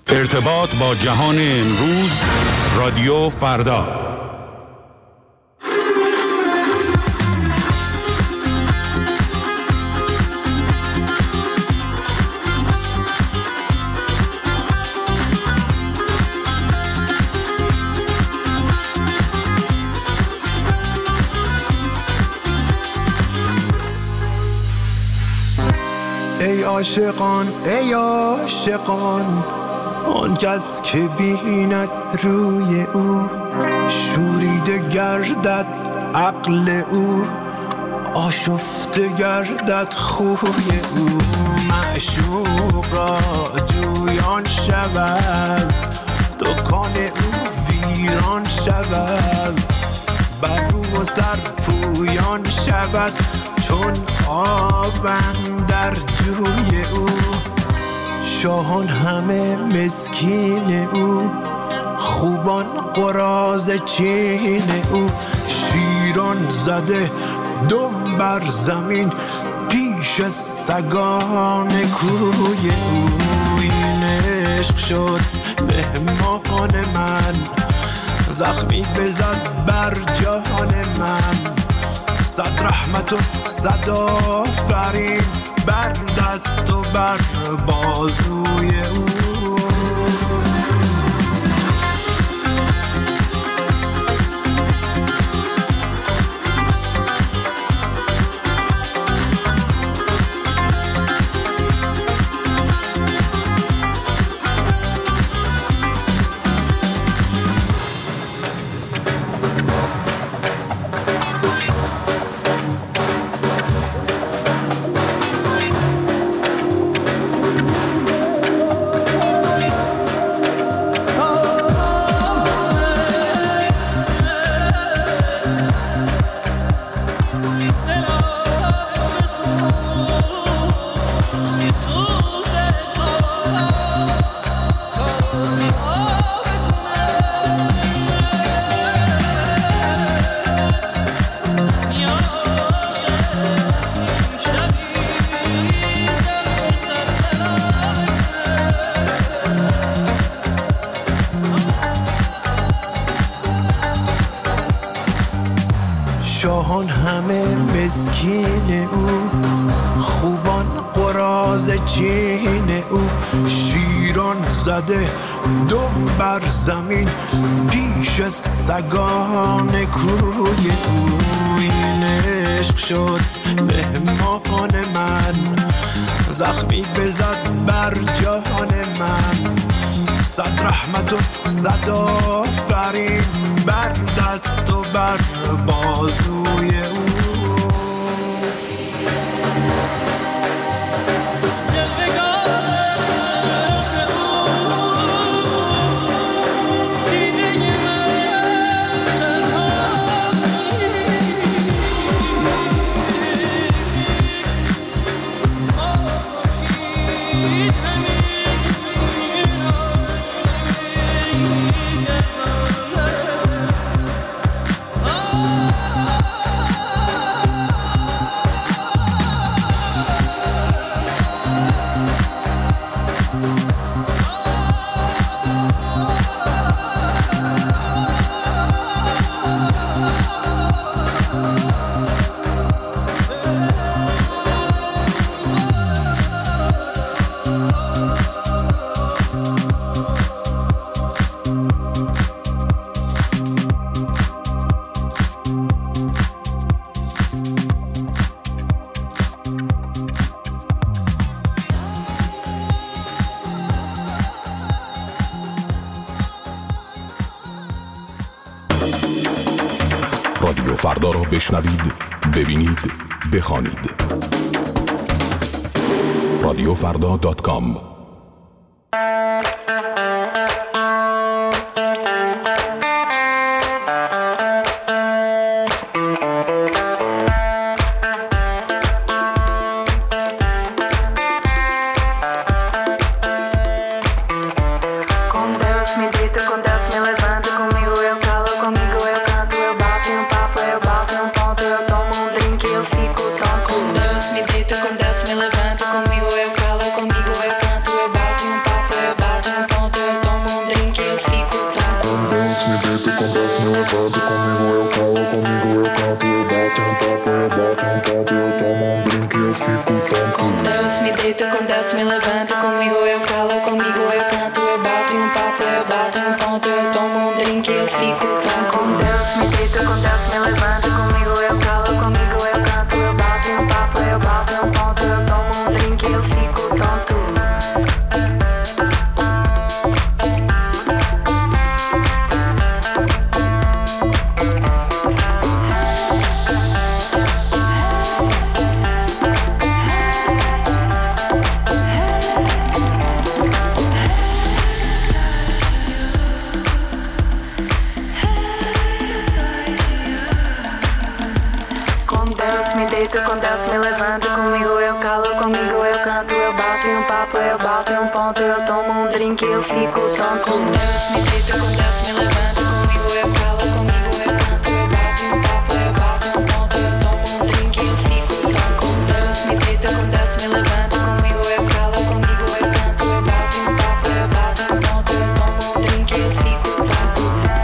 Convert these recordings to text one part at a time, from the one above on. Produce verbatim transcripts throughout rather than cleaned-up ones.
ارتباط با جهان امروز، رادیو فردا. ای عاشقان ای عاشقان، آن کس که بیند روی او شوریده گردد عقل او، آشفته گردد خوی او. معشوق را جویان شود، دکان او ویران شود، بر رو و سر پویان شود چون آب اندر جوی او. شاهان همه مسکین او، خوبان قراض چین او. شیران زده دم بر زمین پیش سگان کوی او. این عشق شد مهمان من، زخمی بزد بر جهان من. صد رحمت و صد آفرین بر دست و بر بازوی او. شاهان همه مسکین او، خوبان قراض چین او. شیران زده دم بر زمین پیش سگان کوی او. این عشق شد مهمان من، زخمی بزد بر جهان من. صد رحمت و صد آفرین بر دست و بر بازوی او. رادیو فردا را بشنوید، ببینید، بخوانید. رادیو فردا دات کام. Me levanta comigo, eu calo comigo, eu canto, eu bato um papo, eu bato um ponto. deito, com desce, me levanta. Comigo eu calo, comigo eu canto. Eu bato em um papo, eu bato em um ponto. Eu tomo um drink, eu fico tonto. Com Deus me deito, com Deus me levanta. Comigo eu calo, comigo eu canto. Eu bato em um papo, eu bato em um ponto. Eu tomo um drink, eu fico tonto. Com Deus me levanta, comigo eu calo, comigo eu canto. Eu bato em um papo, eu bato em um ponto. Eu tomo um drink, eu fico tonto. Com Deus me deito, com Deus me levanta. Comigo eu calo, comigo eu canto. Eu bato em um papo, eu bato em um ponto. Eu tomo um drink, eu fico tonto. Com Deus me deito, com Deus me levanta. Comigo eu calo, comigo eu canto. Eu bato em um papo, eu bato em um ponto. Eu tomo um drink, eu fico tonto.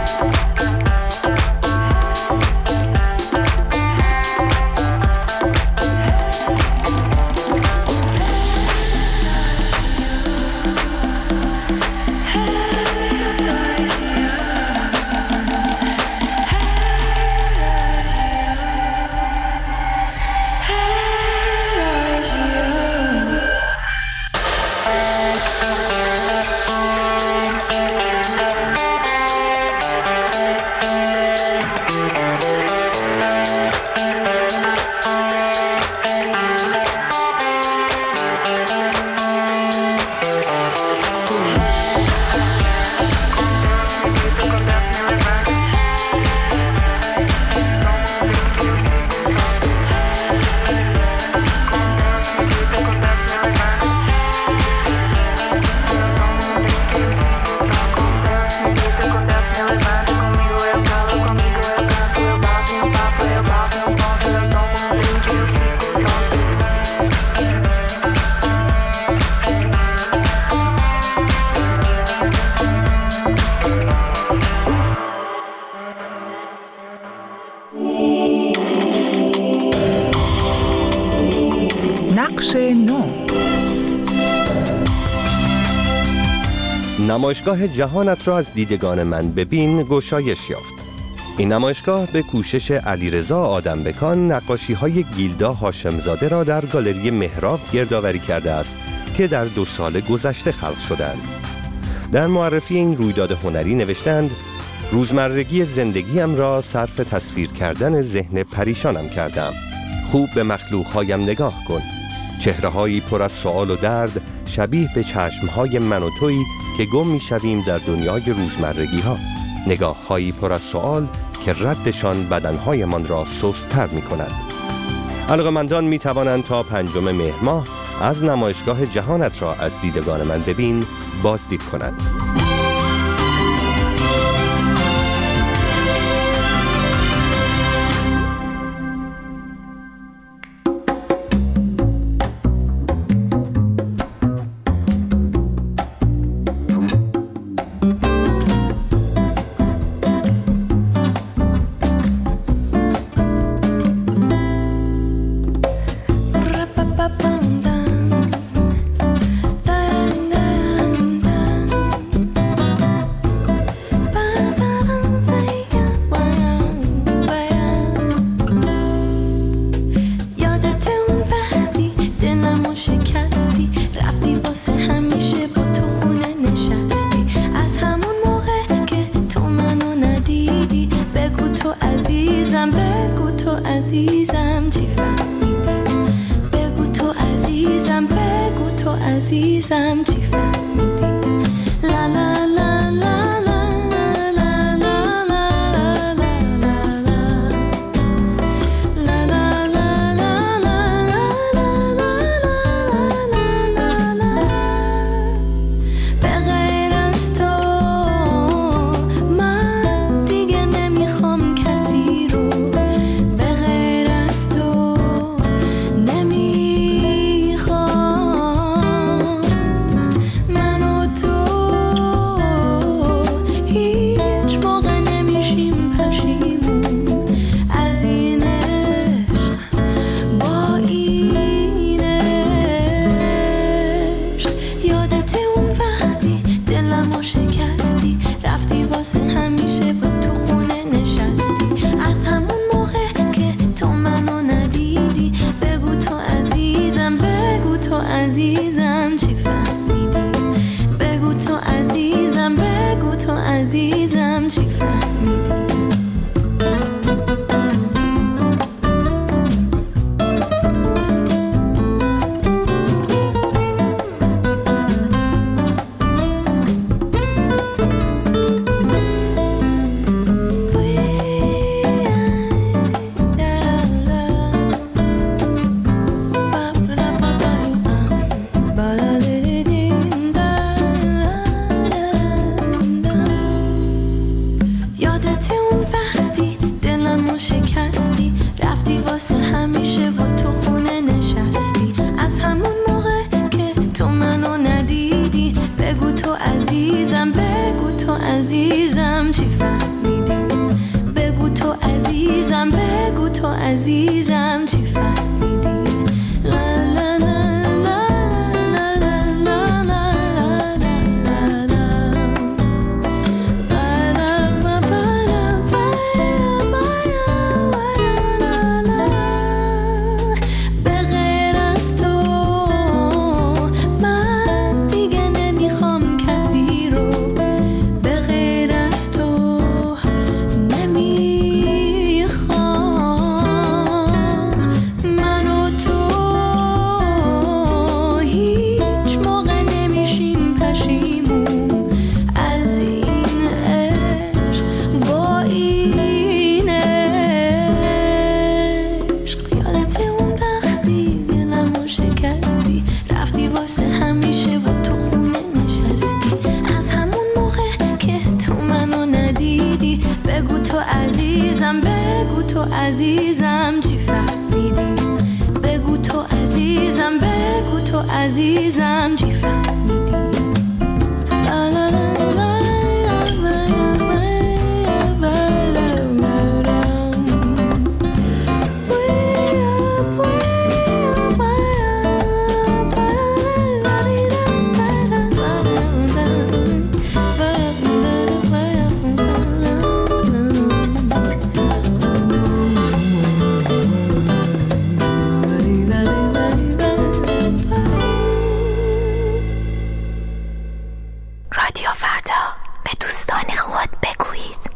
نمایشگاه جهانت را از دیدگان من ببین گشایش یافت. این نمایشگاه به کوشش علیرضا آدمبکان نقاشی‌های گیلدا هاشمزاده را در گالری مهراب گردآوری کرده است که در دو سال گذشته خلق شدند. در معرفی این رویداد هنری نوشتند: روزمرگی زندگیم را صرف تصویر کردن ذهن پریشانم کردم. خوب به مخلوق‌هایم نگاه کن. چهره‌هایی پر از سؤال و درد شبیه به چشم‌های من و تویی که گم می‌شویم در دنیای روزمرگی‌ها. نگاه‌هایی پر از سؤال که ردشان بدن‌هایمان را سست‌تر می‌کند. علاقه‌مندان می‌توانند تا پنجم مهر ماه از نمایشگاه جهانت را از دیدگان من ببین بازدید کنند. فردا به دوستان خود بگویید.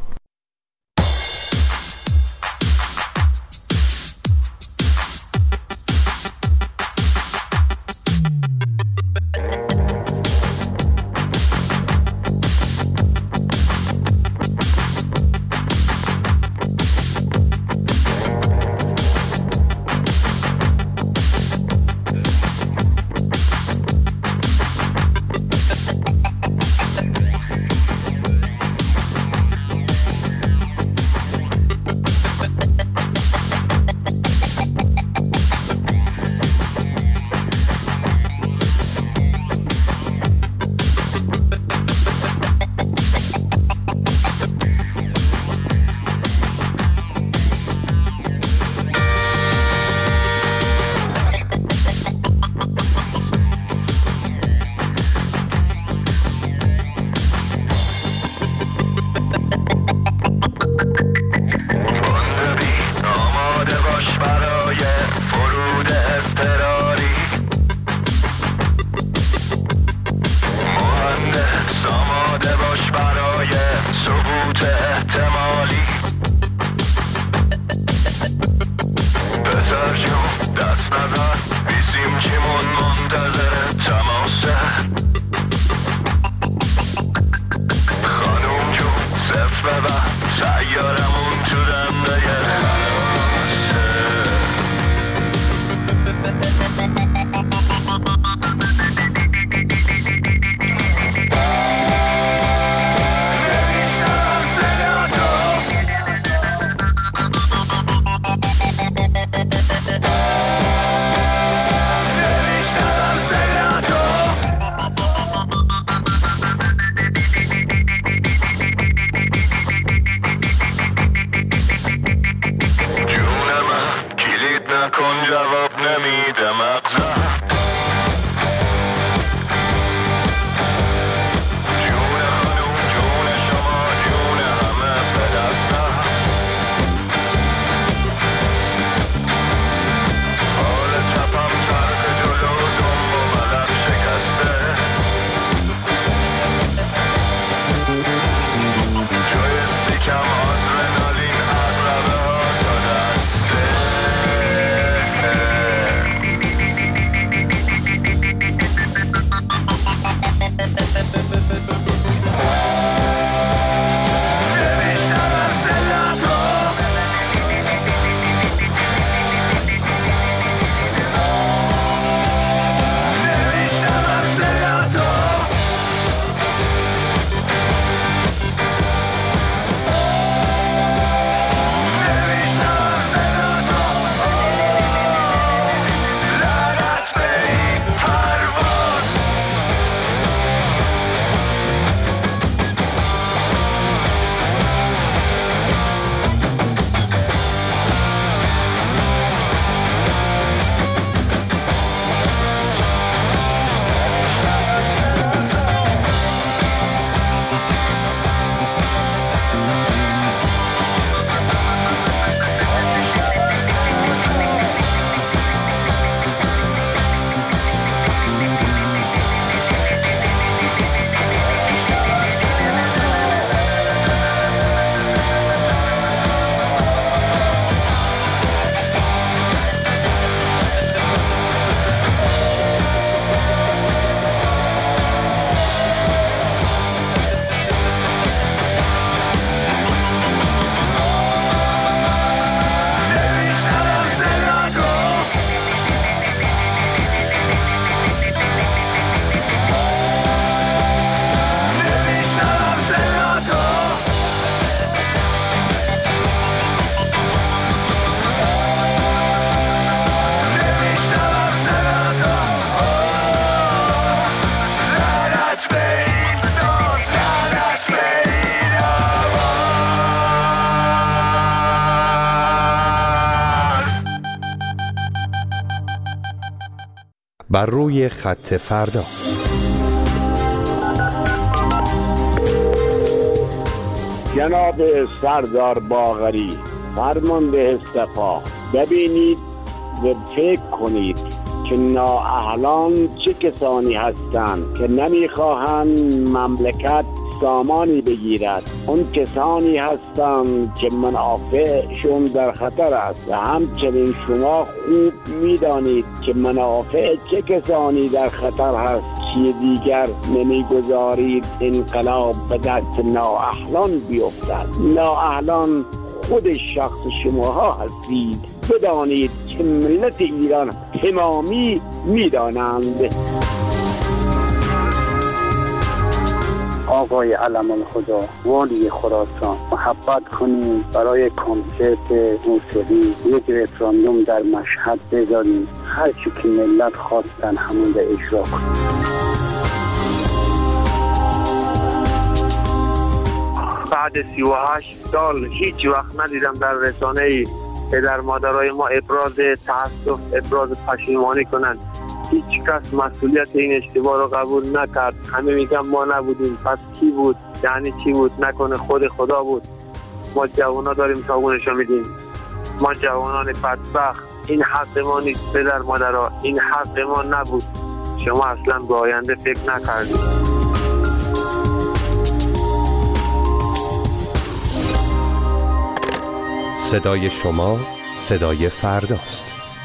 بر روی خط فردا. جناب سردار باقری، فرمانده سپاه، ببینید و فکر کنید که نااهلان چه کسانی هستند که نمیخواهند مملکت سامانی بگیرد. اون کسانی هستند که منافعشون در خطر است و همچنین شما خوب میدانید که منافع چه کسانی در خطر هست که دیگر نمیگذارید انقلاب به دست نااهلان بیفتد. نااهلان خود شخص شماها هستید. بدانید که ملت ایران تمامی میدانند. آقای علم الخدا والی خراسان، محبت کنیم برای کنسرت موسیقی یک رفراندوم در مشهد بذاریم، هر چی که ملت خواستن همون رو اجرا کنیم. بعد سی و هشت سال هیچ وقت ندیدم در رسانه‌ای پدر مادرای ما ابراز تأسف، ابراز پشیمانی کنند. هیچ کس مسئولیت این اشتباه رو قبول نکرد. همه میگن ما نبودیم. پس کی بود؟ یعنی چی بود؟ نکنه خود خدا بود. ما جوانا داریم تاگونشو میدیم. ما جوانان بدبخت. این حق ما نیست پدر مادرها، این حق ما نبود. شما اصلا به آینده فکر نکردید. صدای شما صدای فرداست.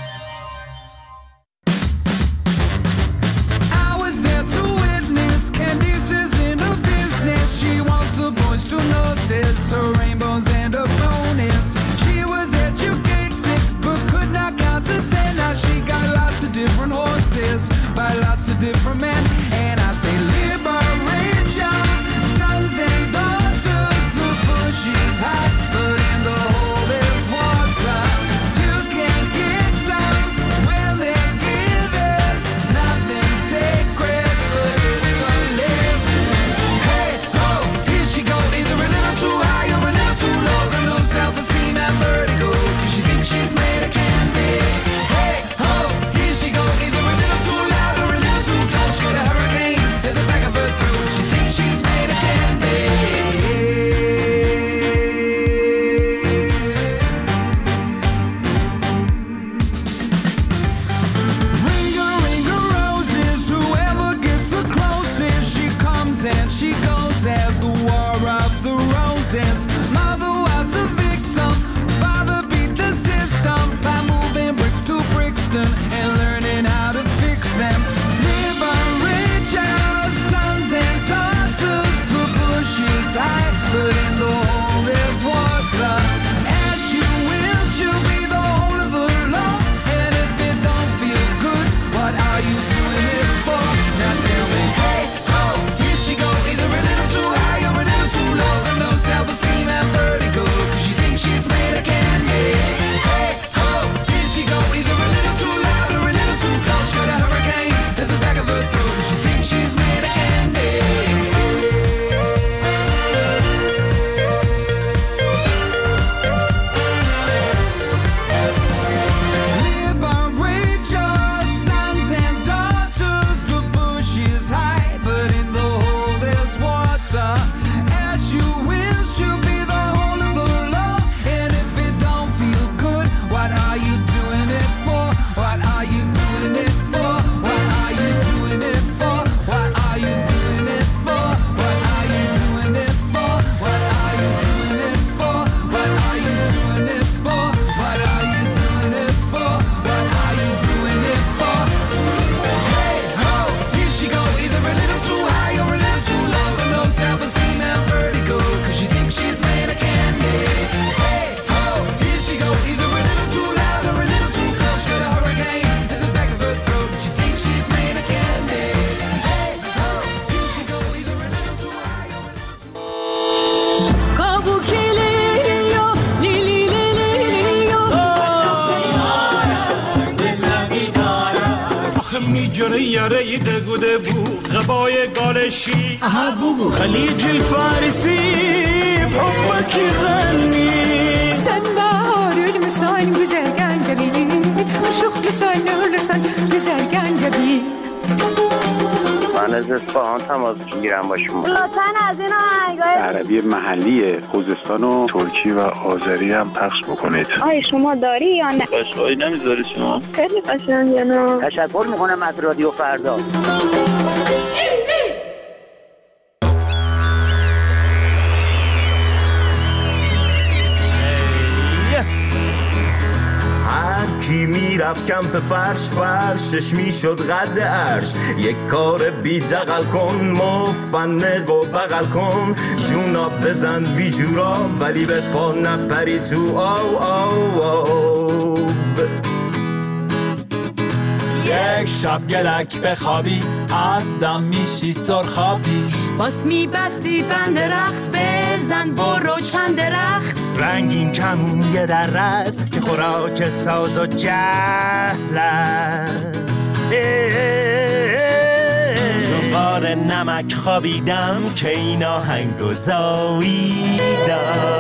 یاره دگوده بو غبای گالشی خلیج الفارسی بحبك يغني سنبار المسان güzel جبيني وشوخ لسان لسان güzel جبيني من از اصفهان تماس میگیرم با شما. لطفاً از این آهنگای عربی محلی خوزستان و ترکی و آذری هم پخش بکنید. آیا شما داری یا نه؟ قشقایی نمیذاری شما؟ خیلی قشنگه نه؟ تشکر میکنم از رادیو فردا. میرفت کمپ فرش فرشش میشد قد عرش. یک کار بی دقل کن مفنق و بغل کن، جونا بزن بی جورا ولی به پا نپری تو آو آو آو. یک شب گلک بخوابی از دم میشی سرخابی، باس میبستی بند درخت بزن برو چند درخت. رنگین کمون یه در است که خوراک ساز و جهل است. زنبار نمک خوابیدم که این آهنگو زاییدم.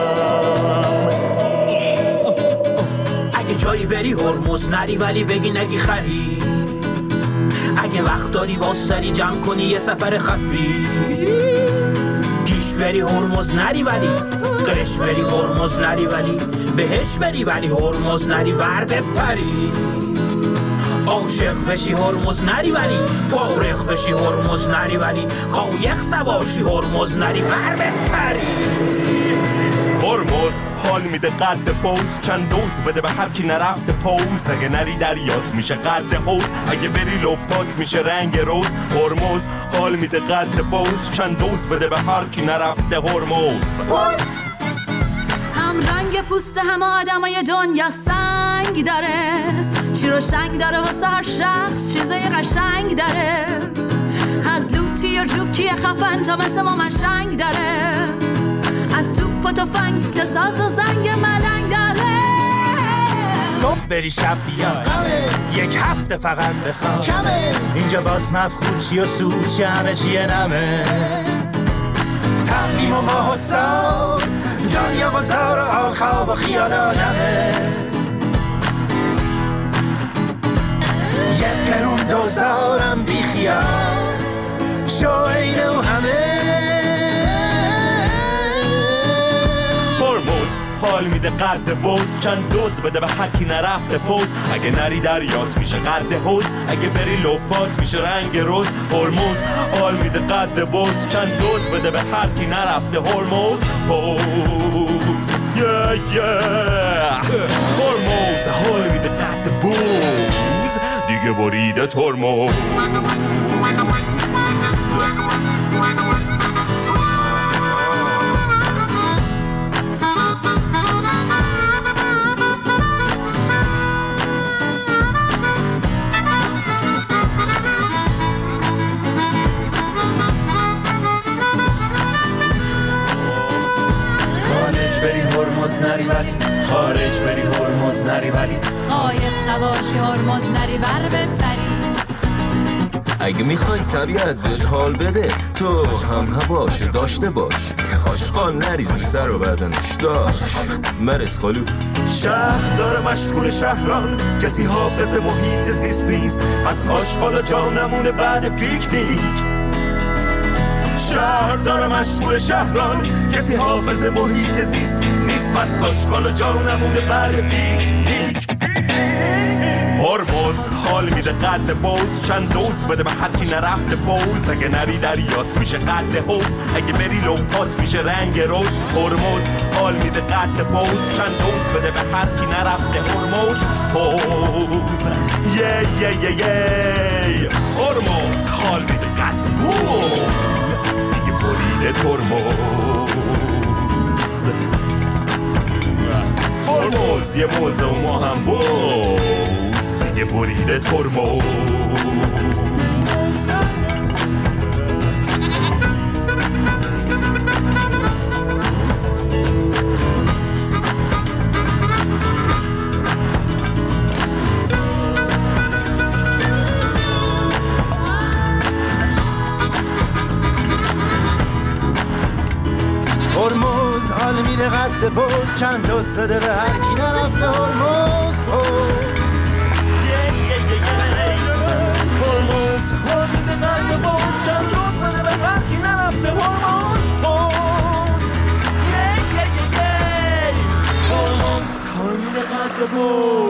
اگه جایی بری هرمز نری ولی بگی نگی خری، اگه وقت داری واسری جمع کنی یه سفر خفی. پیش بری هرمز نری ولی قش بری هرمز نری ولی بهش بری ولی هرمز نری ور بپری. عاشق بشی هرمز نری ولی فارغ بشی هرمز نری ولی قایق سواشی هرمز نری ور بپری. هرمز حال میده قد پوز، چند دوز بده به هر کی نرفته پوز. اگه نری دریات میشه قد حوز، اگه بری لپات میشه رنگ روز. هرمز حال میده قد پوز، چند دوز بده به هر کی نرفته هرمز. هم رنگ پوست هم آدمای دنیا سنگ داره، شیر و شنگ داره واسه هر شخص چیزای قشنگ داره. از لوتی و جوکی خفن تا مثل ما منشنگ داره، از توپ و تفنگ تا ساز و زنگ ملنگ داره. صبح بری شب بیای یک هفته فقط بخواب کمه، اینجا باز مفخود چی و سود چی همه چیه نمه. تقویم و ماه و سال دنیا بازار و حال خواب و خیال آدمه. یک قرون دوزارم بی خیال شو اینه و همه. هرمز حال میده قد بوز، چند دوز بده به هر کی نرفته پوز. اگه نری دریات میشه قد حوز، اگه بری لپات میشه رنگ روز. هرمز حال میده قد بوز، چند دوز بده به هر کی نرفته هرمز پوز. yeah, yeah. هرمز حال میده قد بوز، دیگه بریده ترمز. هرمز نری ولی خارج بری هرمز نری ولی قایق سواشی هرمز نری ور بپری. اگه میخوای طبیعت بهت حال بده تو هم هواش داشته باش. آشغال نریز بی سر و بدنش داشت مرس خالو. شهر داره مشغول شهران، کسی حافظ محیط زیست نیست، پس آشغال و جا نمونه بعد پیکنیک. شهر داره مشغول شهران، کسی حافظ محیط زیست نیست، پس آشغال و جا نمونه بعد پیکنیک. هرمز حال میده قد بوز، چند دوز بده به هر کی نرفته پوز. اگه نری دریات میشه قد حوز، اگه بری لپات میشه رنگ روز. هرمز حال میده قد بوز، چند دوز بده به هر کی نرفته هرمز پوز. یه یه یه یه هرمز حال میده قد بوز، دیگه بریده ترمز. هرمز یه موزه و ما هم بوز، دیگه بریده ترمز. هرمز حال میده قد بوز، چند دوست بده به هر کی نرفته هرمز پوز. هرمز حال میده قد بوز، چند دوست بده به هر کی نرفته هرمز پوز. هرمز حال میده قد بوز.